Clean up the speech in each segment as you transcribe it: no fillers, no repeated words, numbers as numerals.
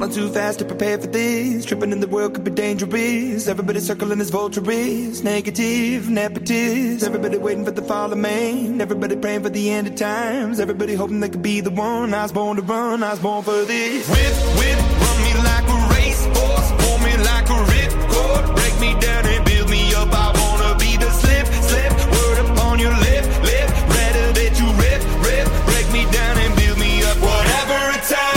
Falling too fast to prepare for this. Tripping in the world could be dangerous. Everybody circling as vultures. Negative, nepotist. Everybody waiting for the fall of man. Everybody praying for the end of times. Everybody hoping they could be the one. I was born to run, I was born for this. Whip, whip, run me like a racehorse. Pull me like a ripcord. Break me down and build me up. I wanna be the slip, slip. Word upon your lip, lip. Rather that you rip, rip. Break me down and build me up. Whatever it takes.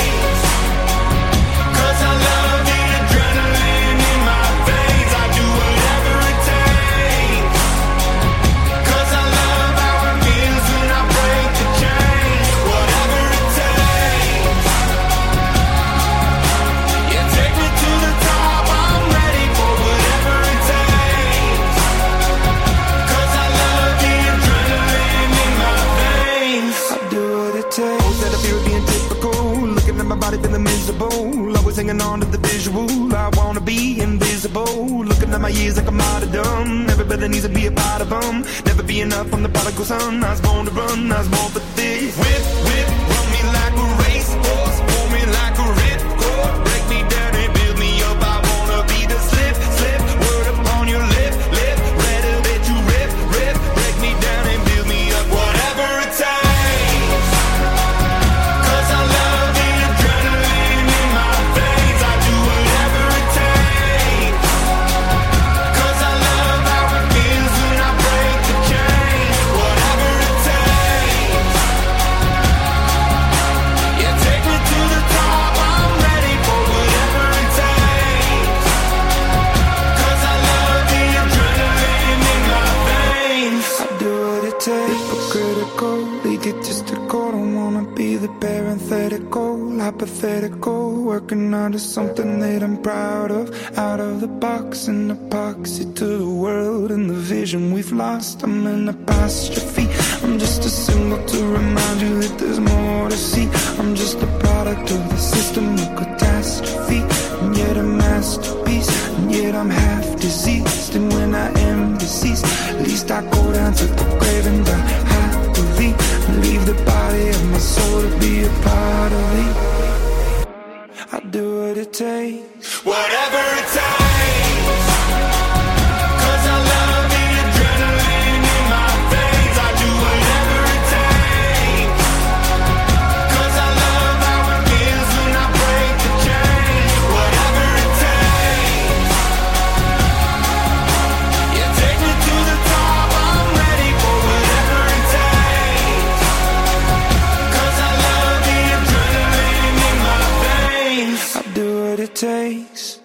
Feeling miserable, always hanging on to the visual. I wanna be invisible, looking at my years like I'm martyrdom. Everybody needs to be a part of them. Never be enough, I'm the prodigal son. I was born to run, I was born for this. Whip, whip, run me like a racehorse. Pull me like a ripcord. Break me down and build me up. I wanna be the slip, slip. Word upon your lip, lip. Rather that you rip, rip. Break me down and build me up. Whatever it takes. Egotistical, don't wanna be the parenthetical, hypothetical, working out of something that I'm proud of. Out of the box, an epoxy to the world and the vision we've lost. I'm an apostrophe, I'm just a symbol to remind you that there's more to see. I'm just a product of the system of catastrophe, and yet a masterpiece, and yet I'm half diseased. And when I am deceased, at least I go down to the grave and die happily. Leave the body of my soul to be a part of me. I do what it takes. Whatever it takes. Cause I love the adrenaline in my veins. I do whatever it takes. Cause I love how it feels when I break the chain. Whatever it takes. Yeah, take me to the top. I'm ready for whatever it takes. I do what it takes.